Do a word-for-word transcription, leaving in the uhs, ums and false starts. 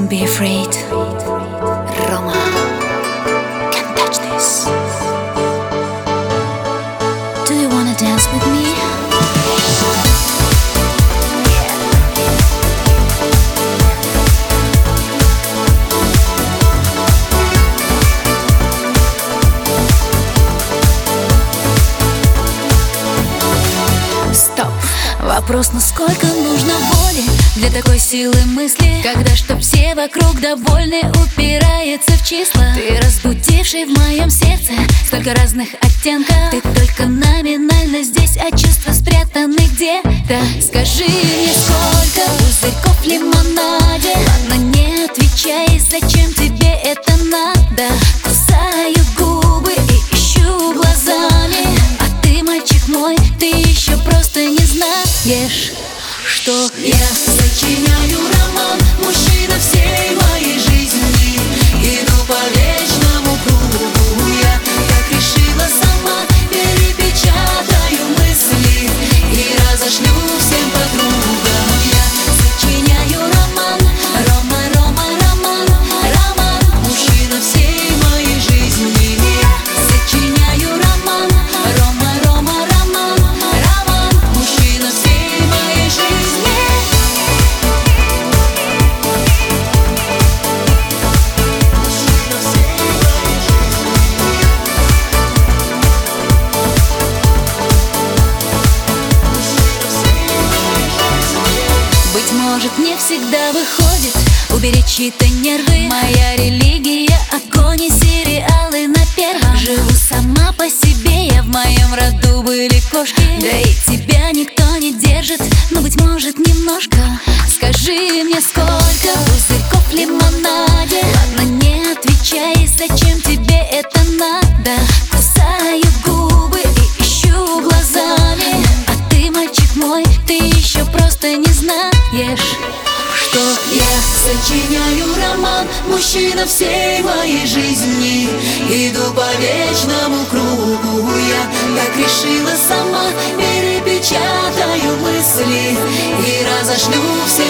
Don't be afraid, Roma. Can't touch this. Do you wanna dance with me? Стоп. Вопрос, насколько нужно воли для такой силы мысли, когда чтоб все вокруг довольны, упирается в числа. Ты разбудивший в моем сердце столько разных оттенков. Ты только номинально здесь, а чувства спрятаны где-то. Скажи мне, сколько пузырьков в лимонаде? Ладно, не отвечай, зачем тебе это надо? Кусаю губы и ищу глазами, а ты, мальчик мой, ты еще просто не знаешь, что я сочиняю роман, мужчина всей моей жизни. Иду по вечному кругу, я как решила сама, перепечатаю мысли и разошлю всем подругам. Я сочиняю роман, Рома, Рома, роман, роман, мужчина всей моей жизни. Я сочиняю роман, Рома, Рома, роман, роман, мужчина всей моей жизни. Быть может, не всегда выходит уберечь чьи-то нервы. Моя религия — огонь и сериалы на первом. Живу сама по себе, я в моем роду были кошки. Да и тебя никто не держит, но, быть может, немножко. Скажи мне, сколько пузырьков в лимонаде? Ладно, не отвечай, зачем тебе это надо? Кусаю губы и ищу глазами, а ты, мальчик мой, ты еще просто не знаешь, что я сочиняю роман, мужчина всей моей жизни. Иду по вечному кругу, я как решила сама, перепечатаю мысли и разошлю все